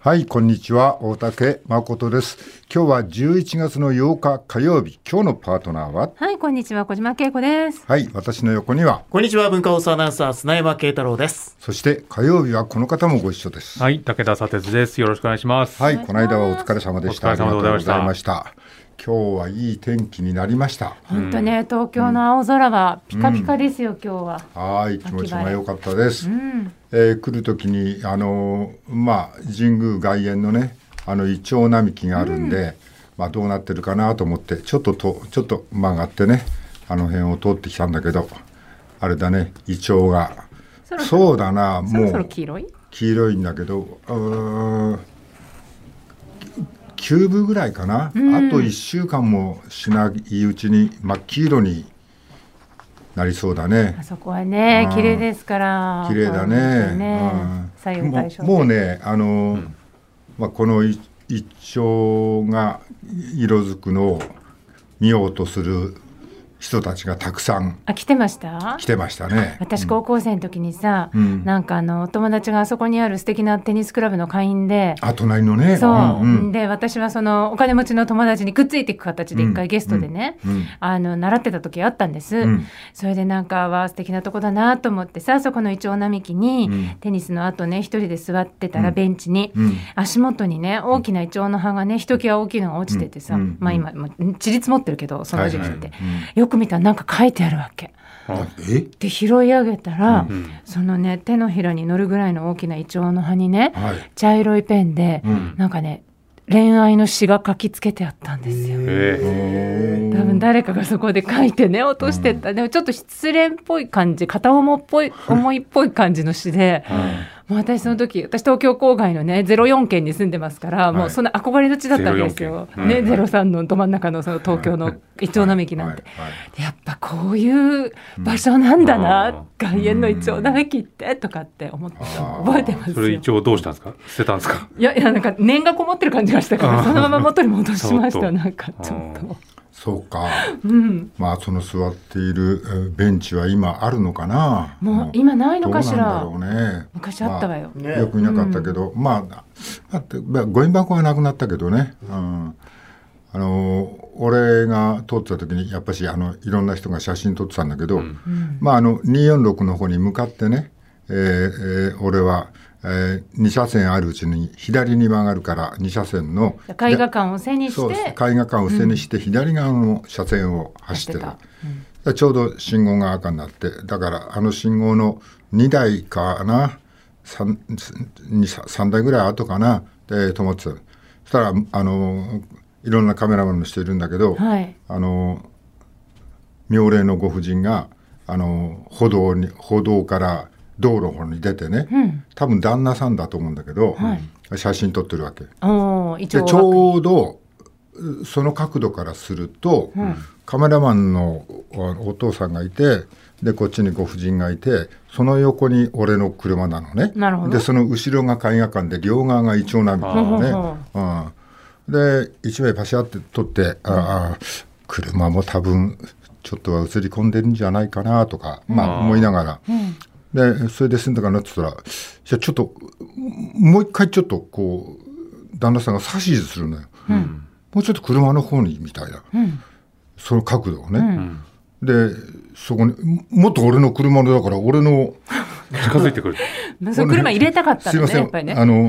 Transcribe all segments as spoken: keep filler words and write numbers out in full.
はい、こんにちは。大竹誠です。今日はじゅういちがつのようか火曜日。今日のパートナーは、 はい、こんにちは。小島恵子です。 はい、私の横には、 こんにちは。文化放送アナウンサー砂山慶太郎です。 そして火曜日はこの方もご一緒です。 はい、武田砂鉄です。よろしくお願いします。 はい、この間はお疲れ様でした。 お疲れ様でございました。 今日はいい天気になりました。 本当ね、東京の青空はピカピカですよ、うん、今日は。 はい、気持ちが良かったです。 うん、 えー、来る時にあのまあ神宮外苑のね、あのイチョウ並木があるんで、うん、まあどうなってるかなと思ってちょっととちょっと曲がってね、あの辺を通ってきたんだけど、あれだね、イチョウがそろそろそうだな、もうそろそろ黄色い黄色いんだけど、うーんきゅうぶぐらいかな、うん、あといっしゅうかんもしないうちに真っ黄色になりそうだね。 あそこはね、綺麗ですから。 綺麗だね。 ね、左右対称でもうね、あの、うんまあ、このイチョウが色づくのを見ようとする人たちがたくさんあ来てました来てましたね。 私高校生の時にさ、 うん、 なんかあのお友達があそこにある素敵なテニスクラブの会員で、 あ隣のね、 そう、 うんうん、 で私はそのお金持ちの友達にくっついていく形で一回ゲストでね、 うんうん、 あの習ってた時あったんです、うん、それでなんかは素敵なとこだなと思ってさ、そこのイチョウ並木に、うん、テニスの後ね一人で座ってたらベンチに、うん、足元にね大きなイチョウの葉がねひときわ大きいのが落ちててさ、うん、まあ今ちり積もってるけどその時期って、はいはいうん、よく見たらなんか書いてあるわけ。 えで拾い上げたら、うん、そのね手のひらに乗るぐらいの大きなイチョウの葉にね、はい、茶色いペンで、うん、なんかね恋愛の詩が書きつけてあったんですよ。多分誰かがそこで書いてね落としてった、うん、でもちょっと失恋っぽい感じ、片思いっぽい思いっぽい感じの詩で、もう私その時私東京郊外のねゼロよんけんに住んでますから、はい、もうそんな憧れの地だったんですよ、うん、ね、ゼロさんのど真ん中のその東京のイチョウ並木なんて、はいはいはい、でやっぱこういう場所なんだな、うん、外苑のイチョウ並木ってとかって思って覚えてますよ。 それイチョウどうしたんですか？捨てたんですか？ いやいや、なんか念がこもってる感じがしたからそのまま元に戻しましたなんかちょっとそうか、 うん、 まあその座っているベンチは今あるのかな。 もう今ないのかしら。 どうなんだろうね。 昔あったわよ、 まあ、よくいなかったけど、うん、まあだってご円箱はなくなったけどね、うん、あの俺が撮ってた時にやっぱしあのいろんな人が写真撮ってたんだけど、うん、まああのにひゃくよんじゅうろくの方に向かってね、えーえー、俺はえー、に車線あるうちに左に曲がるからに車線の絵画館を背にして、 絵画館を背にして左側の車線を走ってた、うん、ちょうど信号が赤になって、だからあの信号のにだいかな 3, さんだいぐらい後かなで止まってた。そしたらあのいろんなカメラマンの人いるんだけど、はい、あの妙齢のご婦人があの歩道に歩道から道路の方に出てね、うん、多分旦那さんだと思うんだけど、はい、写真撮ってるわけ。 おでちょうどその角度からすると、うん、カメラマンのお父さんがいて、でこっちにご婦人がいて、その横に俺の車なのね。 なるほど。 でその後ろが絵画館で両側がイチョウ並木なのね、うん、で一枚パシャって撮って、うん、ああ車も多分ちょっとは映り込んでるんじゃないかなとか、まあ思いながら、うんでそれで済んだかなって言ったら、じゃあちょっともう一回ちょっとこう旦那さんが指図するのよ、うん、もうちょっと車の方にみたいな、うん、その角度をね、うん、でそこにもっと俺の車のだから俺の近づいてくるその車入れたかったんだね。 すいません、 やっぱりね、 あの、うん、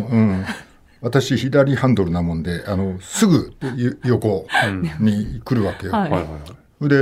私左ハンドルなもんであのすぐ横に来るわけよ、はい、で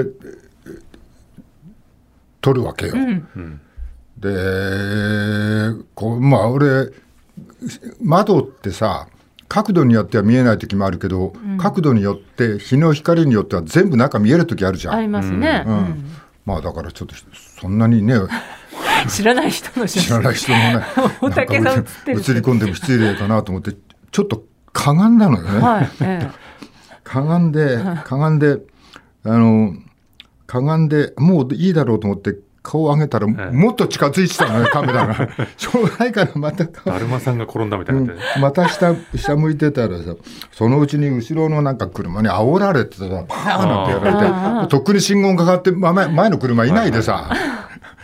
撮るわけよ、うんうんでこうまあ俺窓ってさ角度によっては見えない時もあるけど、うん、角度によって日の光によっては全部中見える時あるじゃん。 ありますね、うんうん、 まあだからちょっとそんなにね知らない人の写真知らない人のね大竹さん映ってる映り込んでも失礼かなと思ってちょっとかがんだのよね、 はいええ、 かがんでかがんであのかがんでもういいだろうと思って顔を上げたらもっと近づいてたのね、カメラがしょうがないからまただるまさんが転んだみたいな、うん、 また下下向いてたらさ、そのうちに後ろのなんか車に煽られてさ、パーンってやられてとっくに信号がかかって前の車いないでさ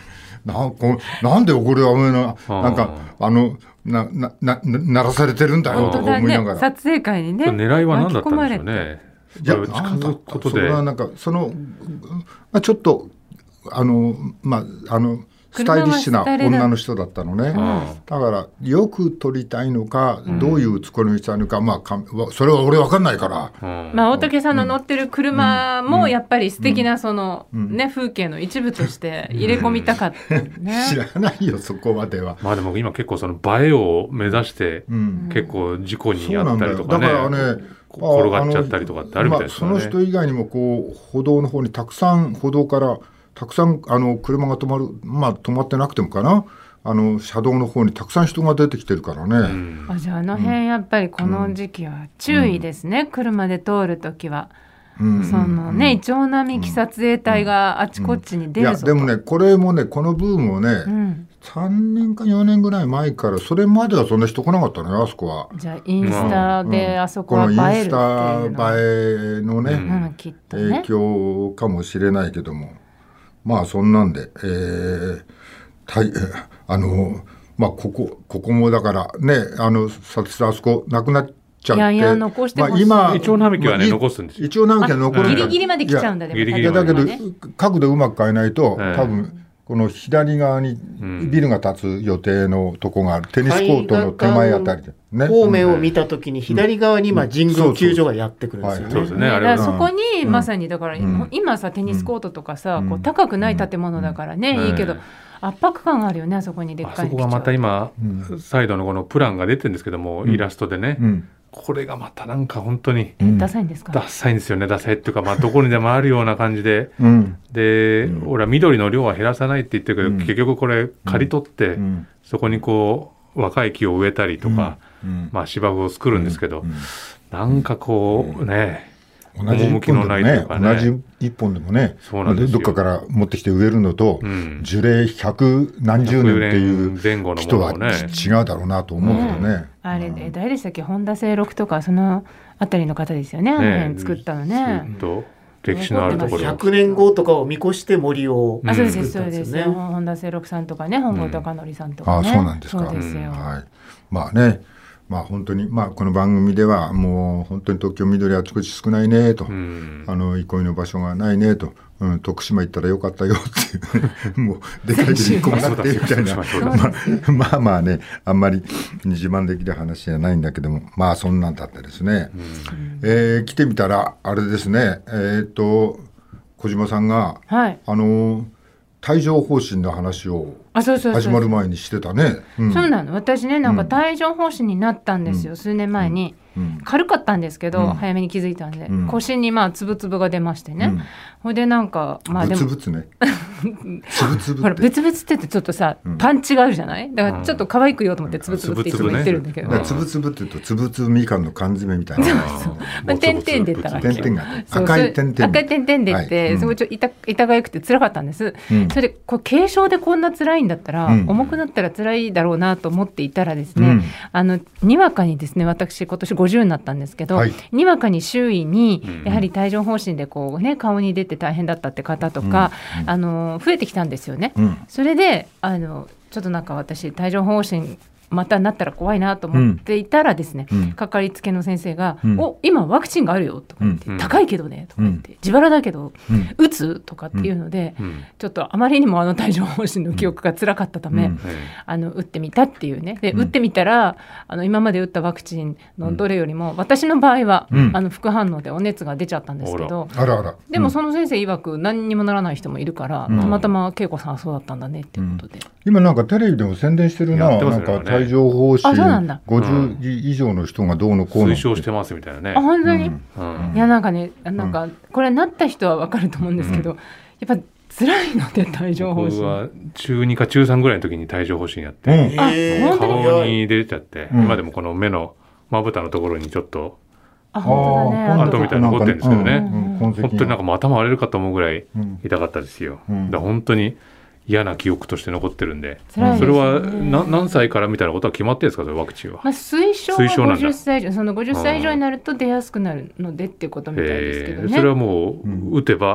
なこなんで俺は上のなんかあのななな鳴らされてるんだよと思いながら、 ね、撮影会にね狙いは何だったんでしょうね。 いや近づくことでそれはなんかそのちょっとあのまああのスタイリッシュな女の人だったのね、うん、だからよく撮りたいのか、うん、どういう作りにしたいのか、まあ、それは俺分かんないから、 うんまあ、大竹さんの乗ってる車もやっぱり素敵なその、うんね、風景の一部として入れ込みたかった、ね、 知らないよそこまでは。 まあでも今結構その映えを目指して結構事故に遭ったりとかね、だからね転がっちゃったりとかってあるみたいですよね、 まあ、その人以外にもこう歩道の方にたくさん歩道からたくさんあの車が止まる、まあ止まってなくてもかな、あの車道の方にたくさん人が出てきてるからね、うん、 あじゃああの辺やっぱりこの時期は注意ですね、うん、車で通るときは、うん、そのね、イチョウ並木撮影隊があちこちに出るぞと、 うんうん、いやでもねこれもねこのブームをね、うん、さんねんかよねんぐらい前からそれまではそんな人来なかったのよあそこは。 じゃあインスタであそこは映えるっていうの、 このインスタ映えのね、 うんきっとね、 影響かもしれないけども、まあそんなんで、えー、たいあのまあここここもだからねあのさあそこなくなっちゃって、いやいや残してほしい、 まあ、今イチョウ並木はね残すんですよ。 イチョウ並木は残るんだ。 ギリギリまで来ちゃうんだ。 ギリギリだけど角度うまく変えないと、ええ、多分この左側にビルが建つ予定のとこがある、うん、テニスコートの手前あたりで、 ね、方面を見たときに左側に今神宮球場がやってくるんですよね。 そうですね。 だからそこにまさにだから、うん、今さテニスコートとかさ、うん、こう高くない建物だからね、うん、いいけど、圧迫感があるよねあそこにでっかい。 あそこがまた今、うん、サイドのこのプランが出てるんですけども、うん、イラストでね、うん、これがまたなんか本当に、 うん、ダサいんですか。 ダサいんですよね。ダサいっていうか、まあ、どこにでもあるような感じで、うん、で、うん、俺は緑の量は減らさないって言ってるけど、うん、結局これ刈り取って、うん、そこにこう若い木を植えたりとか、うん、まあ芝生を作るんですけど、うん、なんかこうね、 同じ一本でもね、同じ一本でもね、どっかから持ってきて植えるのと、うん、樹齢百何十年っていう人は違うだろうなと思うけどね。ねあれ、うん、誰でしたっけ、本田清六とかそのあたりの方ですよね、あの辺作ったのね。 ずっと歴史のあるところ。 ひゃくねんごとかを見越して森を作ったんですよね。 あ、そうですそうです。本田清六さんとかね、本郷孝則さんとかね。 うん、あ、そうなんですか。 そうですよ。うん、 はい。まあね。まあ本当に、まあ、この番組ではもう本当に東京緑あちこち少ないねと、うん、あの憩いの場所がないねと、うん、徳島行ったらよかったよっていうもうでかいで一個もなってみたいなまあ、まあまあねあんまり自慢できる話じゃないんだけども、まあそんなんだったですね、うんえー、来てみたらあれですね、えー、っと小島さんが、はい、あの帯状疱疹の話を始まる前にしてたね。 うん、そうなの。私ねなんか帯状疱疹になったんですよ、うん、数年前に、うん、軽かったんですけど、うん、早めに気づいたんで、うん、腰にまあつぶつぶが出ましてね、うん、ほいでなんかまあでもブツブツねつぶつぶってほらブツブツって言ってちょっとさ、うん、パンチがあるじゃない。だからちょっと可愛く言おうと思ってつぶつぶっていつも言ってるんだけど、 つぶつぶって言うとつぶつぶみかんの缶詰みたいな点々出たわけ。 点々が赤い点々 赤い点々出て、はい、すごいちょっと 痛, 痛がゆくて辛かったんです、うん、それでこう軽症でこんな辛いんだったら、うん、重くなったら辛いだろうなと思っていたらですね、うん、あのにわかにですね私今年ごじゅうになったんですけど、はい、にわかに周囲にやはり帯状疱疹でこう、ね、顔に出て大変だったって方とか、うんうん、あの増えてきたんですよね、うん、それであのちょっとなんか私帯状疱疹またなったら怖いなと思っていたらですね、うん、かかりつけの先生が、うん、お今ワクチンがあるよとか言って、うん、高いけどねとか言って、うん、自腹だけど、うん、打つとかっていうので、うん、ちょっとあまりにもあの帯状疱疹の記憶が辛かったため、うん、あの打ってみたっていうねで、うん、打ってみたらあの今まで打ったワクチンのどれよりも、うん、私の場合は、うん、あの副反応でお熱が出ちゃったんですけど、 あらあらでもその先生曰く何にもならない人もいるから、うん、たまたま恵子さんはそうだったんだねっていうことで、うん、 今なんかテレビでも宣伝してるな、なんか帯状疱疹ごじゅう以上の人がどうのこうの推奨してますみたいなね。 あ本当に、うんうん、いやなんかねなんかこれなった人は分かると思うんですけど、うん、やっぱ辛いので帯状疱疹。 僕は中にか中さんぐらいの時に帯状疱疹やって、うん、あ顔に出ちゃって、うん、今でもこの目のまぶたのところにちょっとあ本当だね跡みたいなの残ってるんですけどね、うんうん、本当になんかもう頭割れるかと思うぐらい痛かったですよ、うん、だから本当に嫌な記憶として残ってるんで、 ね、 それはな何歳からみたいなことは決まってるんですか、それワクチンは。 まあ、推奨はごじゅっさい以上、そのごじゅっさい以上になると出やすくなるのでっていうことみたいですけどね。 それはもう打てば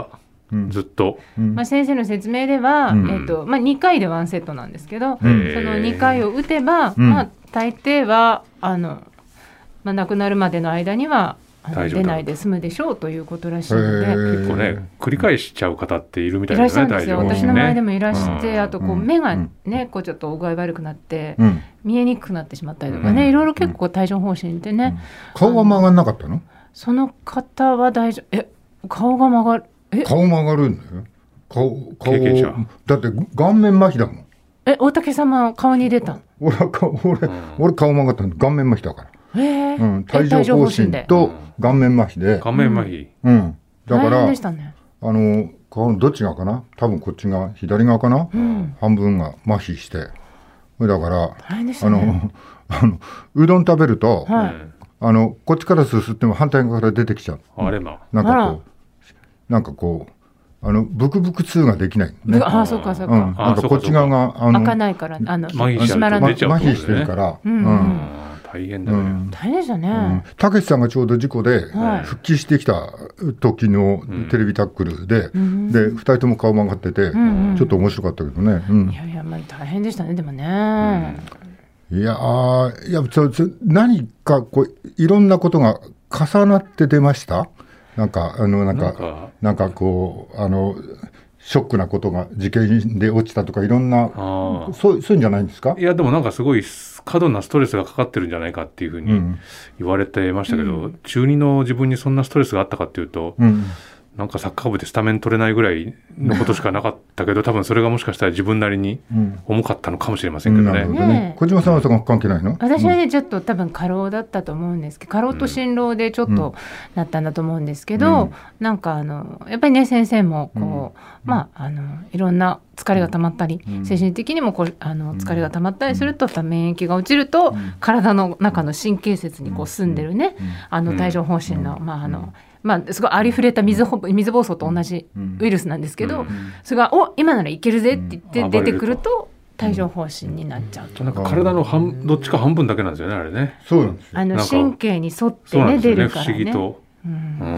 ずっと、 まあ、先生の説明では、うんえーとまあ、にかいでワンセットなんですけど、うん、そのにかいを打てば、うんまあ、大抵はあの、まあ、亡くなるまでの間には出ないで済むでしょうということらしいので、 結構ね繰り返しちゃう方っているみたいですね。 いらっしゃるんですよ。私の周りでもいらして、うん、あとこう目がねこうちょっと具合悪くなって、うん、見えにくくなってしまったりとかね、うん、いろいろ結構帯状疱疹ってね、 うん、顔が曲がんなかったの？ その方は大丈夫。え顔が曲がるえ顔曲がるんだよ。顔顔だって顔面麻痺だもん。 え大竹様顔に出た？ 俺俺、うん、俺顔曲がったの顔面麻痺だから。 へうん、帯状疱疹と顔面麻痺で、 顔面麻痺、 うん、だから、 ね、 あの顔のどっち側かな、多分こっち側左側かな、うん、半分が麻痺して、だから、ね、あのあのうどん食べると、はい、あのこっちからすすっても反対側から出てきちゃう。 あれまなんかこうなんかこうあのブクブク痛ができない、ね、 ああそうかそうか、 うん、なんかこっち側があの開かないからあの麻痺してるから、 うんうんうん大変だね、うん、 大変でしたね。 たけしさんがちょうど事故で復帰してきた時のテレビタックルで、うん、でふたりとも顔曲がってて、うんうん、ちょっと面白かったけどね、うん、 いやいや、まあ、大変でしたねでもね、 うん、いやいやちょちょ何かこういろんなことが重なって出ました。なんかあのなんかなんか、なんかこうあのショックなことが事件で落ちたとかいろんなそう、そういうんじゃないんですか？ いやでもなんかすごい過度なストレスがかかってるんじゃないかっていうふうに言われてましたけど、うん、中二の自分にそんなストレスがあったかっていうと、うん、なんかサッカー部でスタメン取れないぐらいのことしかなかったけど多分それがもしかしたら自分なりに重かったのかもしれませんけどね。 うん、なるほどね。小島さんはそこ関係ないの？ 私はねちょっと多分過労だったと思うんですけど、過労と心労でちょっとなったんだと思うんですけど、うん、なんかあのやっぱりね先生もこう、うん、まああのいろんな疲れが溜まったり、うん、精神的にもこうあの疲れが溜まったりすると、うん、免疫が落ちると、うん、体の中の神経節にこう住んでるね、うん、あの帯状疱疹の、うん、まああのまあ、すごいありふれた水ほ水疱瘡と同じウイルスなんですけど、うん、それがお今ならいけるぜって言って出てくると帯状疱疹になっちゃうと、 なんか体の半どっちか半分だけなんですよねあれね。 そうなんですよ。 あの神経に沿ってね出るからね。 不思議と、 うん、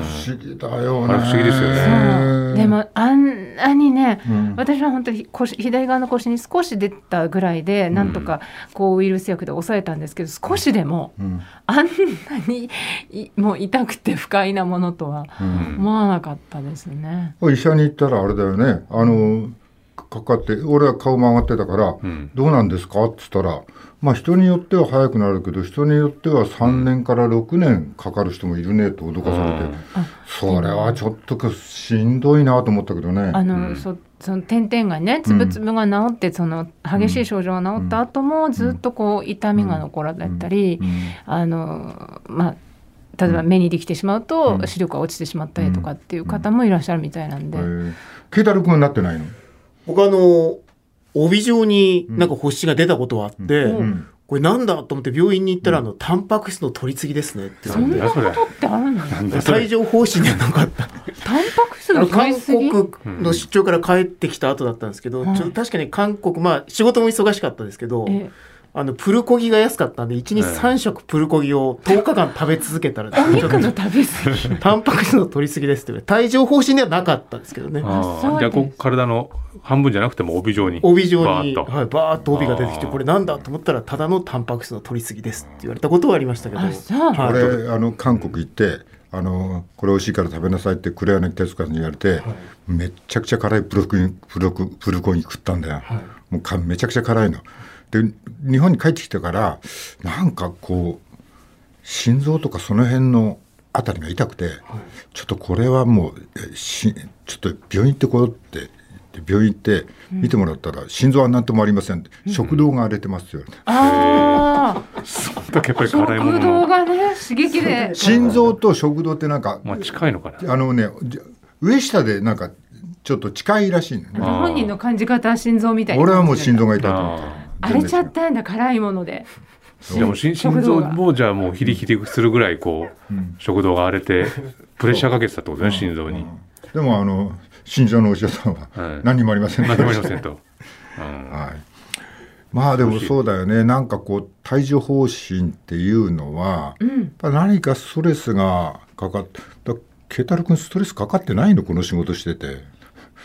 不思議だよね。 あれ不思議ですよね。 でもあんなにね、うん、私は本当に腰左側の腰に少し出たぐらいで、うん、なんとかこうウイルス薬で抑えたんですけど、少しでも、うん、あんなにもう痛くて不快なものとは思わなかったですね。 うん、医者に行ったらあれだよね、あのかかって俺は顔曲がってたから、うん、どうなんですかって言ったら、まあ、人によっては早くなるけど人によってはさんねんからろくねんかかる人もいるねと脅かされて、うん、それはちょっとしんどいなと思ったけどね。 あの、うん、そその点々がねつぶつぶが治って、うん、その激しい症状が治った後もずっとこう痛みが残られたり、うんうん、あのまあ例えば目にできてしまうと視力が落ちてしまったりとかっていう方もいらっしゃるみたいなんで。 ケイタル君なってないの？ 僕あの帯状になんか発疹が出たことはあって、うんうん、これなんだと思って病院に行ったら、うん、あのタンパク質の取り次ぎですねって言われて。そんなことってあるの？ 帯状疱疹じゃなかったタンパク質の取り次ぎ？ 韓国の出張から帰ってきた後だったんですけど、うん、ちょっと確かに韓国、まあ仕事も忙しかったですけど、えあのプルコギが安かったんでいちにちさん食プルコギをとおかかん食べ続けたら、 お肉の食べ過ぎタンパク質の取りすぎですって。帯状疱疹ではなかったですけどね。 あじゃあこう体の半分じゃなくても帯状に帯状にバーッと、はい、バーッと帯が出てきてこれなんだと思ったらただのタンパク質の取りすぎですって言われたことはありましたけど。あそう、はい、 俺あの韓国行ってあのこれ美味しいから食べなさいって黒柳徹子さんに言われて、はい、めっちゃくちゃ辛いプルコギプルコプルコギ食ったんだよ、はい、もうかめちゃくちゃ辛いので日本に帰ってきてからなんかこう心臓とかその辺のあたりが痛くて、はい、ちょっとこれはもうしちょっと病院行ってこようって病院行って見てもらったら、うん、心臓は何ともありませんって、うん、食道が荒れてますよ、うん、 ああそんだけやっぱり辛いもの食道がね刺激で心臓と食道ってなんか、 まあ、近いのかなあのね上下でなんかちょっと近いらしいのね。 本人の感じ方は心臓みたいな。 俺はもう心臓が痛いと思った。 荒れちゃったんだ辛いもので。 でも心臓もじゃあもうヒリヒリするぐらいこう、うん、食道が荒れてプレッシャーかけてたってことね心臓に、うんうん、 でもあの心臓のお医者さんは何にもありません、 はい、何もありませんと、 うんはい、まあでもそうだよね。なんかこう帯状疱疹っていうのは、うん、やっぱ何かストレスがかかってケイタル君ストレスかかってないのこの仕事してて。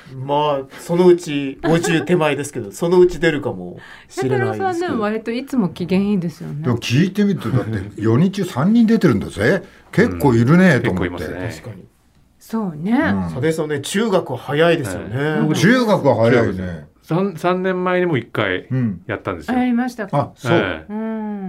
まあそのうちごじゅう手前ですけどそのうち出るかもしれないですけど。 さんね割といつも機嫌いいですよね。 でも聞いてみるとだってよにん中さんにん出てるんだぜ。結構いるね、うん、と思って。 結構いますね。 確かにそうね。 佐出さんね中学は早いですよね。 はい、中学は早いね。 3, さんねんまえにもいっかいやったんですよ。 やりましたか。 あ、そう、えーうん、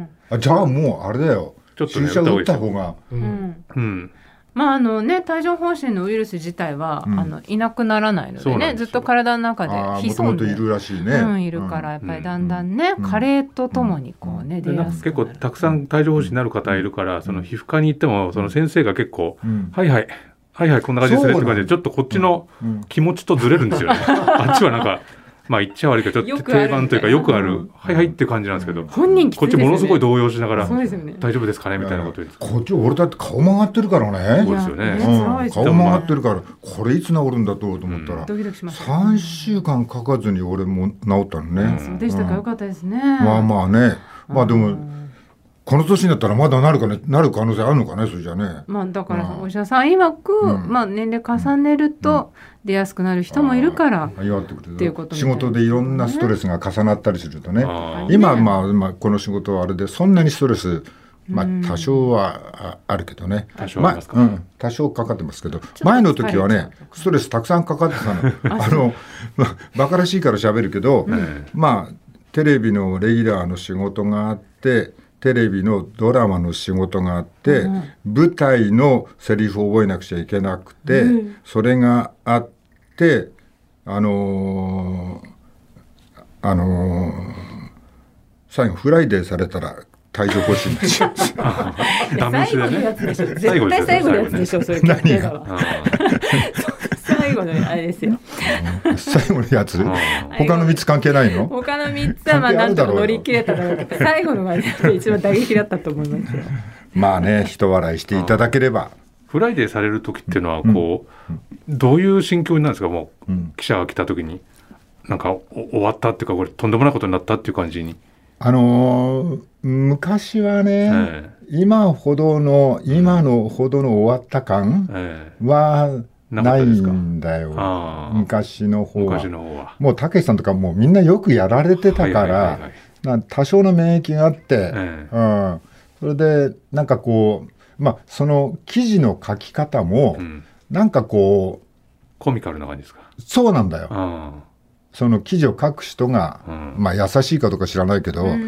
あじゃあもうあれだよ。ちょっと、ね、注射打った方が。 うんうんまああのね、帯状疱疹のウイルス自体は、うん、あのいなくならないのでね、ずっと体の中で潜んでいるらしいね、 うん、いるからやっぱりだんだんね、うん、加齢とともにこうね、うん、出やすくなる。 結構たくさん帯状疱疹になる方いるから、うん、その皮膚科に行ってもその先生が結構、うん、はいはいはいはいこんな感じですねって感じでちょっとこっちの気持ちとずれるんですよね、うんうん、あっちはなんかまあ言っちゃ悪いけどちょっと定番というかよくある、うん、はいはいっていう感じなんですけど、 本人きついですよね、 こっちものすごい動揺しながら、 そうですよね、 大丈夫ですかねみたいなこと言って、 こっち俺だって顔曲がってるからね。 そうですよね、 うん、顔曲がってるからこれいつ治るんだと思ったら、うん、さんしゅうかんかかずに俺も治ったのね、 うん、そうでしたか、よかったですね。 まあまあね、まあでもこの年になったらまだなるかね、なる可能性あるのかね、それじゃね。 まあだからお医者さん曰く、うんまあ、年齢重ねると出やすくなる人もいるから、うん、っていうことみたいですね。仕事でいろんなストレスが重なったりするとね。今、まあ、まあこの仕事はあれでそんなにストレス、まあ、多少はあるけどね、 多少ありますか、 まあうん、多少かかってますけど、前の時はねストレスたくさんかかってたのあの、まあ、バカらしいから喋るけど、うん、まあテレビのレギュラーの仕事があってテレビのドラマの仕事があって、うん、舞台のセリフを覚えなくちゃいけなくて、うん、それがあってあのー、あのー、最後フライデーされたら帯状疱疹になっちゃうダメ最後のやつでしょ、絶対最後のやつでしょ、それ何が最後のあれですよ最後のやつ他のみっつ関係ないの？ 他のみっつはまあなんとか乗り切れただろうけど最後のが一番打撃だったと思いますよまあね、一笑いしていただければ。 フライデーされる時っていうのはこう、うん、どういう心境になるんですか？もう、うん、記者が来た時になんか終わったっていうかこれとんでもないことになったっていう感じに。 あのー、昔はね、えー、今ほどの今のほどの終わった感はないんだよ、えー、昔の方は。 昔の方はもうたけしさんとかもうみんなよくやられてたから、多少の免疫があって、えーうん、それでなんかこうまあその記事の書き方も、うん、なんかこうコミカルな感じですか？ そうなんだよ。その記事を書く人が、うん、まあ優しいかどうか知らないけど、うん、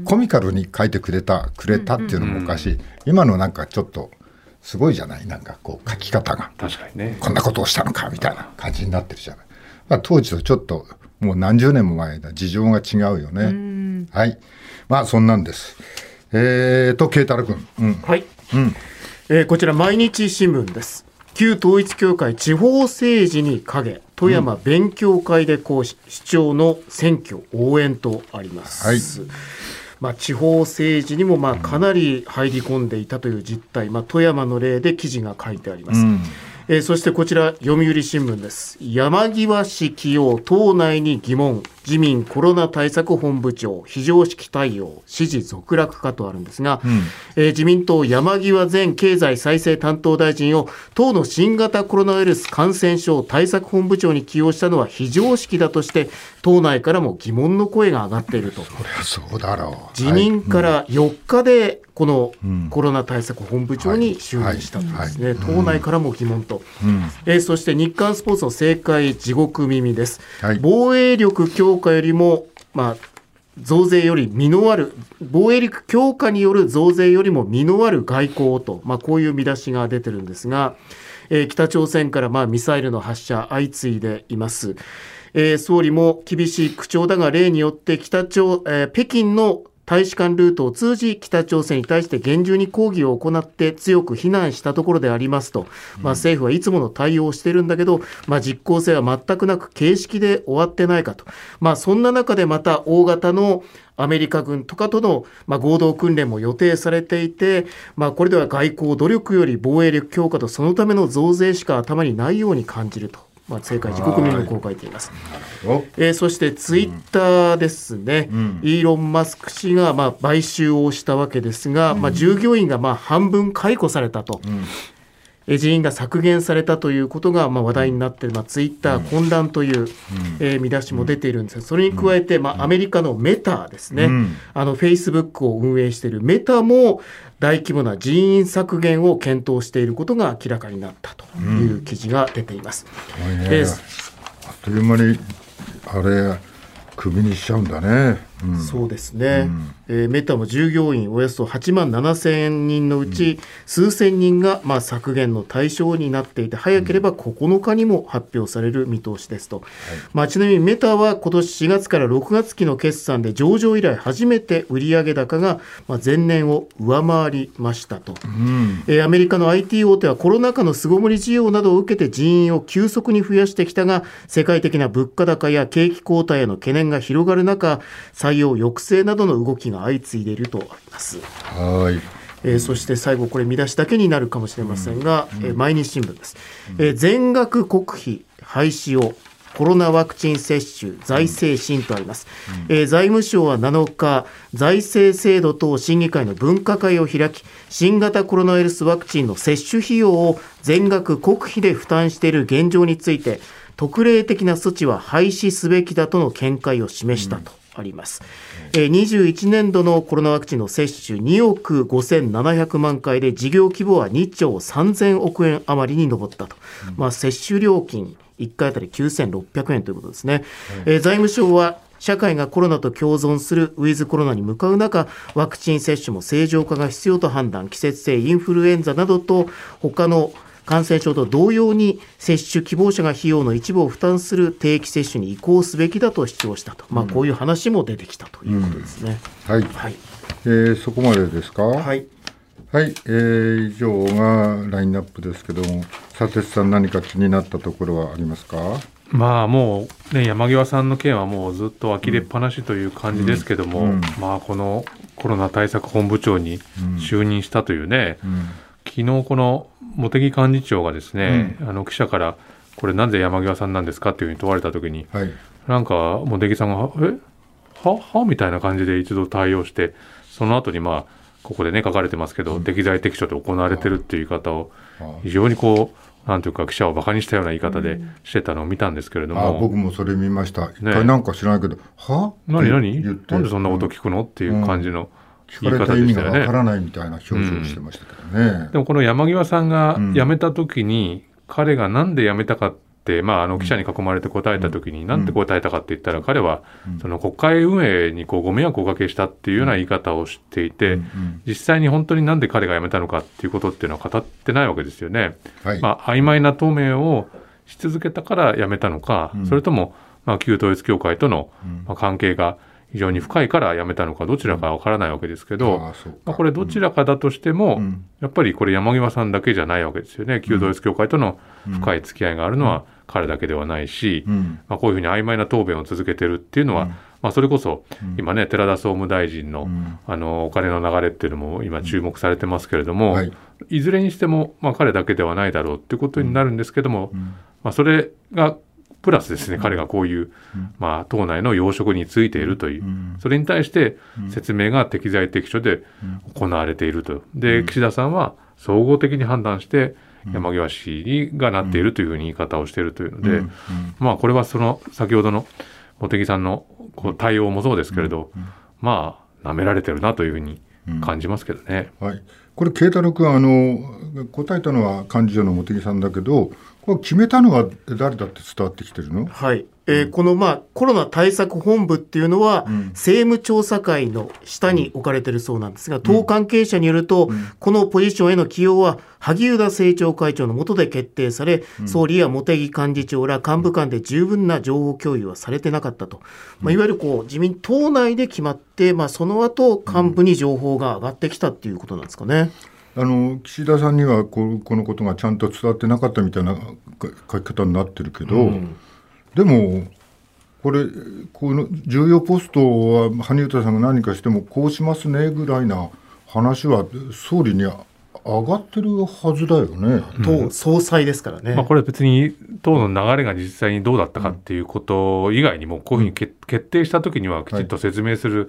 コミカルに書いてくれたくれたっていうのもおかしい、うんうん、今のなんかちょっとすごいじゃない、なんかこう書き方が確かにね、 こんなことをしたのかみたいな感じになってるじゃない、まあ、当時とちょっともう何十年も前だ事情が違うよね、うん、はい、まあそんなんです。えーと慶太郎君、うん、 はい、うんえー、こちら毎日新聞です。旧統一教会地方政治に影、富山勉強会で講師、うん、市長の選挙応援とあります、はい、まあ、地方政治にもまあかなり入り込んでいたという実態、まあ、富山の例で記事が書いてあります、うん、えー、そしてこちら読売新聞です。山際氏起用、党内に疑問、自民コロナ対策本部長非常識対応、支持続落かとあるんですが、うん、えー、自民党山際前経済再生担当大臣を党の新型コロナウイルス感染症対策本部長に起用したのは非常識だとして党内からも疑問の声が上がっていると。 そりゃそうだろう。 辞任からよっかでこのコロナ対策本部長に就任したとですね、党内からも疑問と、うん、えー、そして日刊スポーツの政界地獄耳です、はい、防衛力強化よりも、まあ、増税より実のある防衛力強化による増税よりも実のある外交をと、まあ、こういう見出しが出てるんですが、えー、北朝鮮からまあミサイルの発射相次いでいます、えー、総理も厳しい口調だが例によって北朝、えー、北京の大使館ルートを通じ北朝鮮に対して厳重に抗議を行って強く非難したところでありますと、まあ、政府はいつもの対応をしているんだけど、まあ、実効性は全くなく形式で終わってないかと、まあ、そんな中でまた大型のアメリカ軍とかとの、まあ、合同訓練も予定されていて、まあ、これでは外交努力より防衛力強化とそのための増税しか頭にないように感じると、まあ、政界自国民もこう書いています。えー、そしてツイッターですね、うん、イーロン・マスク氏がまあ買収をしたわけですが、うん、まあ、従業員がまあ半分解雇されたと、うん、 人員が削減されたということがまあ話題になっている、まあ、ツイッター混乱という、うんえー、見出しも出ているんですが、それに加えて、まあ、アメリカのメタですね、うん、あのフェイスブックを運営しているメタも大規模な人員削減を検討していることが明らかになったという記事が出ています、 うんね、えー、あっという間にあれクビにしちゃうんだね、 うん、そうですね、うんえー、メタも従業員およそはちまんななせんにんのうち、うん、数千人がまあ削減の対象になっていて、早ければここのかにも発表される見通しですと、はいまあ、ちなみにメタは今年しがつからろくがつ期の決算で上場以来初めて売上高がまあ前年を上回りましたと、うんえー、アメリカの アイティー 大手はコロナ禍の巣ごもり需要などを受けて人員を急速に増やしてきたが、世界的な物価高や景気後退への懸念が広がる中、採用抑制などの動きが相次いでいるとあります。 はい、 えー、そして最後これ見出しだけになるかもしれませんが、うんえー、毎日新聞です、うんえー、全額国費廃止をコロナワクチン接種財政審とあります、うんえー、財務省はなのか財政制度等審議会の分科会を開き、新型コロナウイルスワクチンの接種費用を全額国費で負担している現状について特例的な措置は廃止すべきだとの見解を示したとあります、うんえー、にじゅういちねんどのコロナワクチンの接種におくごせんななひゃくまんかいで事業規模はにちょうさんぜんおくえん余りに上ったと、うんまあ、接種料金いっかいあたりきゅうせんろっぴゃくえんということですね、うんえー、財務省は社会がコロナと共存するウィズコロナに向かう中、ワクチン接種も正常化が必要と判断、季節性インフルエンザなどと他の感染症と同様に接種希望者が費用の一部を負担する定期接種に移行すべきだと主張したと、まあ、こういう話も出てきたということですね、 うん、はい、はいえー、そこまでですか。 はい、 はいえー、以上がラインナップですけども、佐哲さん何か気になったところはありますか。 まあもう、ね、山際さんの件はもうずっと呆れっぱなしという感じですけども、うんうんまあ、このコロナ対策本部長に就任したというね、うんうん昨日この茂木幹事長がですね、うん、あの記者からこれなんで山際さんなんですかっていうふうに問われたときに、はい、なんか茂木さんがえははみたいな感じで一度対応して、その後にまあここでね書かれてますけど、うん、適材適所で行われてるっていう言い方を非常にこうなんていうか記者をバカにしたような言い方でしてたのを見たんですけれども、 あ僕もそれ見ました。一回なんか知らないけど、ね、は何何なんでそんなこと聞くのっていう感じの、うん聞かれた意味がわからないみたいな表情をしてましたけどね、 うん、でもこの山際さんが辞めた時に、うん、彼がなんで辞めたかって、まあ、あの記者に囲まれて答えた時に、うん、なんて答えたかって言ったら、彼はその国会運営にこうご迷惑をおかけしたっていうような言い方をしていて、うんうん、実際に本当になんで彼が辞めたのかっていうことっていうのは語ってないわけですよね、はいまあ、曖昧な答弁をし続けたから辞めたのか、うん、それともまあ旧統一教会とのまあ関係が非常に深いから辞めたのか、どちらかわからないわけですけど、うんあまあ、これどちらかだとしても、うん、やっぱりこれ山際さんだけじゃないわけですよね。旧統一教会との深い付き合いがあるのは彼だけではないし、うんまあ、こういうふうに曖昧な答弁を続けてるっていうのは、うんまあ、それこそ今ね寺田総務大臣 の,、うん、あのお金の流れっていうのも今注目されてますけれども、はい、いずれにしても、まあ、彼だけではないだろうっていうことになるんですけども、うんまあ、それがプラスですね、彼がこういう、まあ、党内の要職についているという、それに対して説明が適材適所で行われていると。で、岸田さんは総合的に判断して山際氏がなっているというふうに言い方をしているというので、まあこれはその先ほどの茂木さんのこう対応もそうですけれど、まあ舐められてるなというふうに感じますけどね。 はい、これ慶太郎君あの答えたのは幹事長の茂木さんだけど、これ決めたのは誰だって伝わってきてるの？ はい、えーうん、この、まあ、コロナ対策本部っていうのは、うん、政務調査会の下に置かれているそうなんですが、党関係者によると、うん、このポジションへの起用は萩生田政調会長の下で決定され、うん、総理や茂木幹事長ら幹部間で十分な情報共有はされてなかったと、まあ、いわゆるこう自民党内で決まって、まあ、その後幹部に情報が上がってきたっていうことなんですかね。 あの岸田さんにはこ, このことがちゃんと伝わってなかったみたいな書き方になってるけど、うん、でもこれこの重要ポストは萩生田さんが何かしてもこうしますねぐらいな話は総理に上がってるはずだよね。 党総裁ですからね、 まあ、これ別に党の流れが実際にどうだったかっていうこと以外にもこういうふうに、うん、決定した時にはきちっと説明する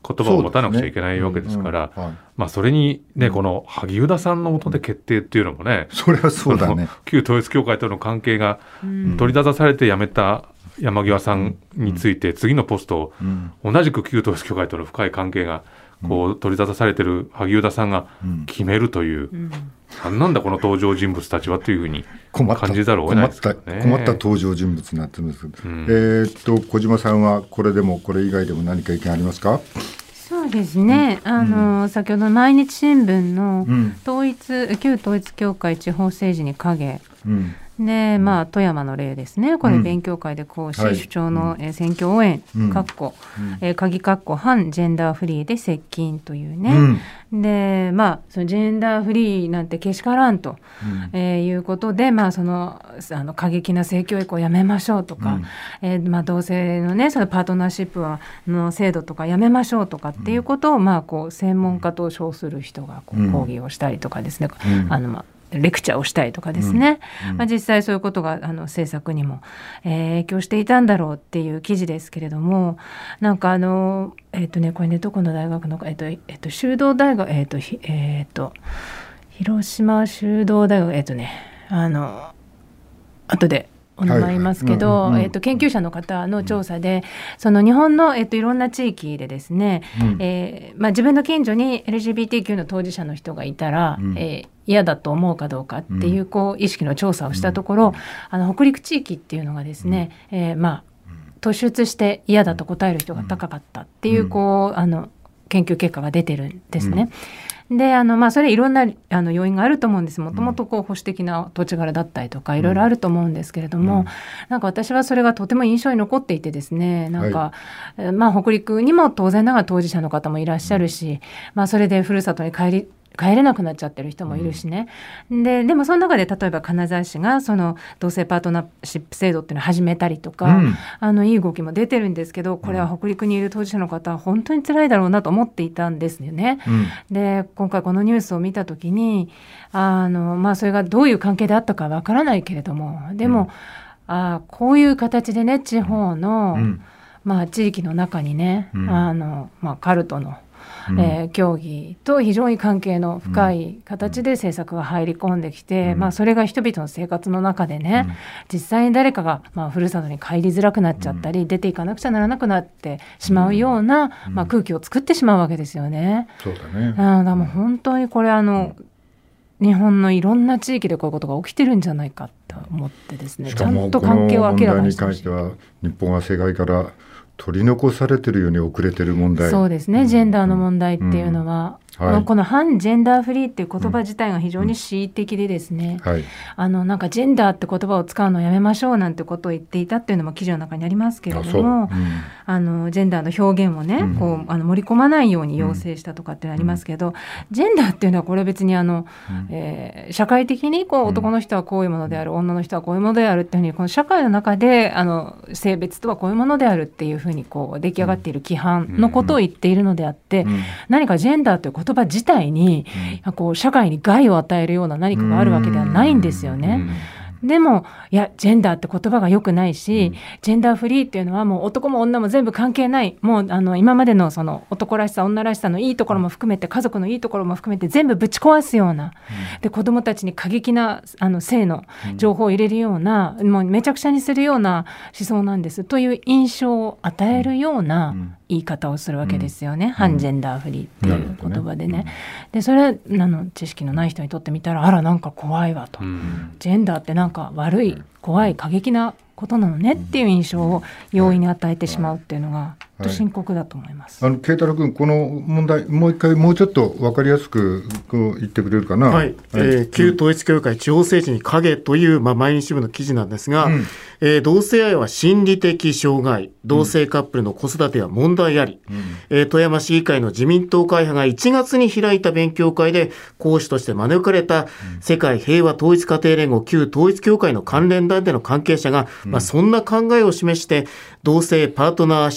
言葉を持たなくちゃいけないわけですから、まあそれにね、この萩生田さんの下で決定っていうのもね、 それはそうだね。 旧統一教会との関係が取り沙汰されて辞めた山際さんについて、次のポストを同じく旧統一教会との深い関係がこう取り沙汰されてる萩生田さんが決めるという、何なんだこの登場人物たちはというふうに感じざるを得ないですけどね。 困った登場人物になってるんですけど、うん、えー、っと小島さんはこれでもこれ以外でも何か意見ありますか？ そうですね、うん、あの、うん、先ほど毎日新聞の統一、うん、旧統一教会地方政治に影、うんでまあ、富山の例ですね。これ勉強会で講師、うん、主張の、はい、えー、選挙応援、うん、かっこ、うんえー、鍵かっこ反ジェンダーフリーで接近というね、うん、でまあそのジェンダーフリーなんてけしからんと、うんえー、いうことで、まあ、そのあの過激な性教育をやめましょうとか、うんえーまあ、同性のねそのパートナーシップはの制度とかやめましょうとかっていうことを、うんまあ、こう専門家と称する人がこう講義をしたりとかですね、うん、あのまあレクチャーをしたりとかですね、うんうんまあ、実際そういうことがあの政策にも、えー、影響していたんだろうっていう記事ですけれども、なんかあのえっ、ー、とねこれねどこの大学のえっ、ー、とえっ、ー、と修道大学えっ、ー、とえっ、ー、と広島修道大学えっ、ー、とねあの後でお名前言いますけど、はいはいうんうんえー、と研究者の方の調査で、その日本の、えー、といろんな地域でですね、うんえーまあ、自分の近所に エルジービーティーキュー の当事者の人がいたら、うんえー、嫌だと思うかどうかっていう、こう意識の調査をしたところ、うん、あの北陸地域っていうのがですね、うんえー、まあ突出して嫌だと答える人が高かったっていう、こうあの研究結果が出てるんですね。うんであのまあ、それいろんなあの要因があると思うんです。もともとこう保守的な土地柄だったりとかいろいろあると思うんですけれども、うん、なんか私はそれがとても印象に残っていてですね、なんか、はいまあ、北陸にも当然ながら当事者の方もいらっしゃるし、まあ、それでふるさとに帰り帰れなくなっちゃってる人もいるしね、うん、で, でもその中で例えば金沢市がその同性パートナーシップ制度っていうのを始めたりとか、うん、あのいい動きも出てるんですけど、これは北陸にいる当事者の方は本当に辛いだろうなと思っていたんですよね、うん、で今回このニュースを見た時にあの、まあ、それがどういう関係であったかわからないけれども、でも、うん、あこういう形でね地方の、うんまあ、地域の中にね、うんあのまあ、カルトのうんえー、教義と非常に関係の深い形で政策が入り込んできて、うんまあ、それが人々の生活の中でね、うん、実際に誰かが、まあ、ふるさとに帰りづらくなっちゃったり、うん、出ていかなくちゃならなくなってしまうような、うんまあ、空気を作ってしまうわけですよね。 そうだね。 あだからもう本当にこれあの、うん、日本のいろんな地域でこういうことが起きてるんじゃないかと思ってですね、ちゃんと関係を明らかにしてほしい。 しかもこの問題に関しては日本は世界から取り残されてるように遅れてる問題。 そうですね、ジェンダーの問題っていうのは、うんはい、この反ジェンダーフリーっていう言葉自体が非常に恣意的でですね、うんはい、あのなんかジェンダーって言葉を使うのをやめましょうなんてことを言っていたっていうのも記事の中にありますけれども、あ、うん、あのジェンダーの表現をね、うん、こうあの盛り込まないように要請したとかっていうのありますけど、うん、ジェンダーっていうのはこれ別にあの、うんえー、社会的にこう男の人はこういうものである、うん、女の人はこういうものであるっていうふうにこの社会の中であの性別とはこういうものであるっていうふうにこう出来上がっている規範のことを言っているのであって、うんうん、何かジェンダーという言葉自体にうん、こう社会に害を与えるような何かがあるわけではないんですよね。でもいやジェンダーって言葉が良くないし、うん、ジェンダーフリーっていうのはもう男も女も全部関係ない、もうあの今までのその男らしさ女らしさのいいところも含めて家族のいいところも含めて全部ぶち壊すような、うん、で子どもたちに過激なあの性の情報を入れるような、うん、もうめちゃくちゃにするような思想なんですという印象を与えるような言い方をするわけですよね、うん、反ジェンダーフリーっていう言葉でね、うん、でそれあの知識のない人にとってみたらあらなんか怖いわと、うん、ジェンダーってなんか悪い怖い過激なことなのねっていう印象を容易に与えてしまうっていうのが深刻だと思います。 はい、あの慶太郎君この問題もう一回もうちょっと分かりやすく言ってくれるかな。 はい、はいえー、旧統一教会地方政治に影という、まあ、毎日新聞の記事なんですが、うんえー、同性愛は心理的障害、同性カップルの子育ては問題あり、うんえー、富山市議会の自民党会派がいちがつに開いた勉強会で講師として招かれた世界平和統一家庭連合旧統一教会の関連団体の関係者が、うんまあ、そんな考えを示して同性パートナーシップ制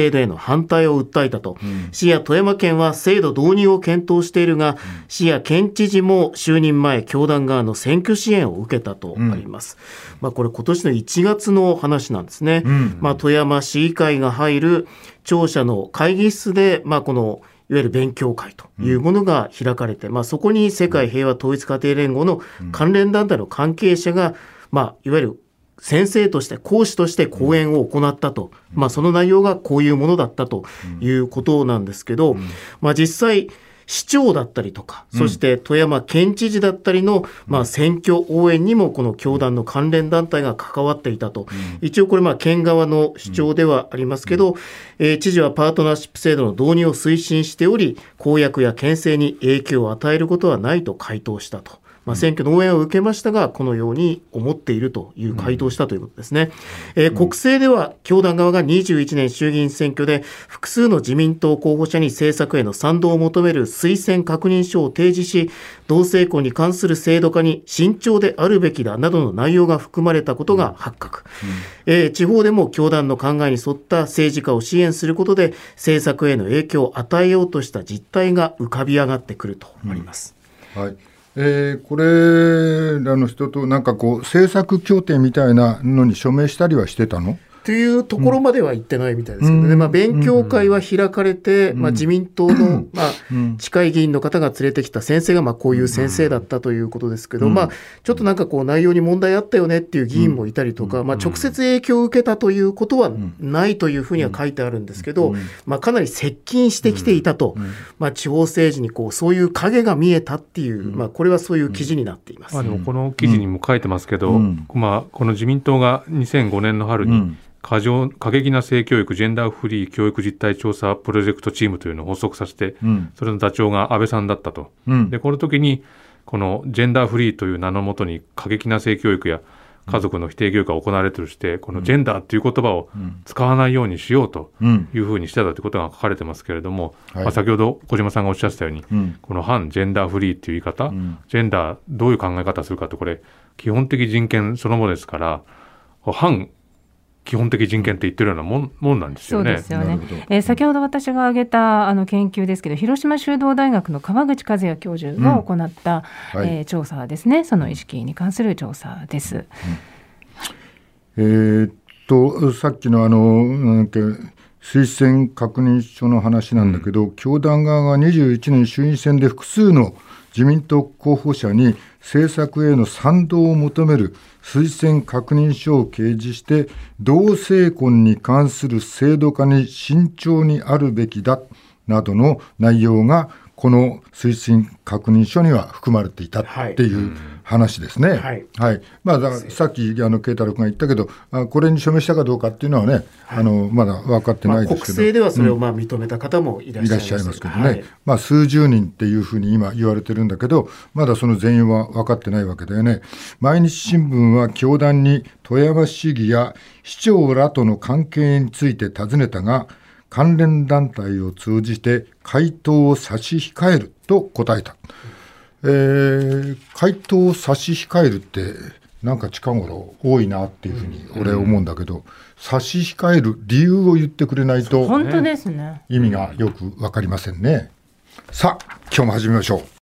制度への反対を訴えたと、うん、市や富山県は制度導入を検討しているが、うん、市や県知事も就任前教団側の選挙支援を受けたとあります、うんまあ、これ今年のいちがつの話なんですね、うんまあ、富山市議会が入る庁舎の会議室で、まあ、このいわゆる勉強会というものが開かれて、うんまあ、そこに世界平和統一家庭連合の関連団体の関係者が、まあ、いわゆる先生として講師として講演を行ったと、まあ、その内容がこういうものだったということなんですけど、まあ、実際市長だったりとか、そして富山県知事だったりの、まあ、選挙応援にもこの教団の関連団体が関わっていたと、一応これまあ県側の主張ではありますけど、えー、知事はパートナーシップ制度の導入を推進しており、公約や県政に影響を与えることはないと回答したと。まあ、選挙の応援を受けましたが、このように思っているという回答をしたということですね、うんえー、国政では教団側がにじゅういちねん衆議院選挙で複数の自民党候補者に政策への賛同を求める推薦確認書を提示し、同性婚に関する制度化に慎重であるべきだなどの内容が含まれたことが発覚、うんえー、地方でも教団の考えに沿った政治家を支援することで政策への影響を与えようとした実態が浮かび上がってくるとあります、 うんはいえー、これらの人となんかこう政策協定みたいなのに署名したりはしてたの？ というところまでは言ってないみたいですけどね、うんまあ、勉強会は開かれて、うんまあ、自民党の、まあ、近い議員の方が連れてきた先生がまあこういう先生だったということですけど、うんまあ、ちょっとなんかこう内容に問題あったよねっていう議員もいたりとか、うんまあ、直接影響を受けたということはないというふうには書いてあるんですけど、まあ、かなり接近してきていたと、まあ、地方政治にこうそういう影が見えたっていう、まあ、これはそういう記事になっています、 まあ、でもこの記事にも書いてますけど、うんまあ、この自民党がにせんごねんの春に、うん過剰過激な性教育ジェンダーフリー教育実態調査プロジェクトチームというのを発足させて、うん、それの座長が安倍さんだったと、うん、でこの時にこのジェンダーフリーという名のもとに過激な性教育や家族の否定教育が行われているとして、このジェンダーという言葉を使わないようにしようというふうにしてたということが書かれてますけれども、うんまあ、先ほど小島さんがおっしゃってたように、はい、この反ジェンダーフリーという言い方、うん、ジェンダーどういう考え方するかってこれ基本的人権そのものですから、反基本的人権って言ってるようなもん、もんなんですよね。 そうですよね。えー、先ほど私が挙げたあの研究ですけど、広島修道大学の川口和也教授が行った、うんはいえー、調査ですね。その意識に関する調査です。 うん、えー、っとさっきのあのなんか推薦確認書の話なんだけど、うん、教団側がにじゅういちねん衆院選で複数の自民党候補者に政策への賛同を求める推薦確認書を掲示して、同性婚に関する制度化に慎重にあるべきだなどの内容がこの推薦確認書には含まれていたっていう話ですね。はいはいまあ、ださっきあの慶太郎君が言ったけど、あこれに署名したかどうかっていうのはね、はい、あのまだ分かってないですけど、まあ、 国政ではそれをまあ認めた方もいらっしゃいます、 うん、いらっしゃいますけどね、はいまあ、数十人っていうふうに今言われてるんだけど、まだその全容は分かってないわけだよね。毎日新聞は教団に富山市議や市長らとの関係について尋ねたが、関連団体を通じて回答を差し控えると答えた、えー、回答を差し控えるってなんか近頃多いなっていうふうに俺は思うんだけど、うん、差し控える理由を言ってくれないと本当ですね、 意味がよく分かりませんね。さあ今日も始めましょう。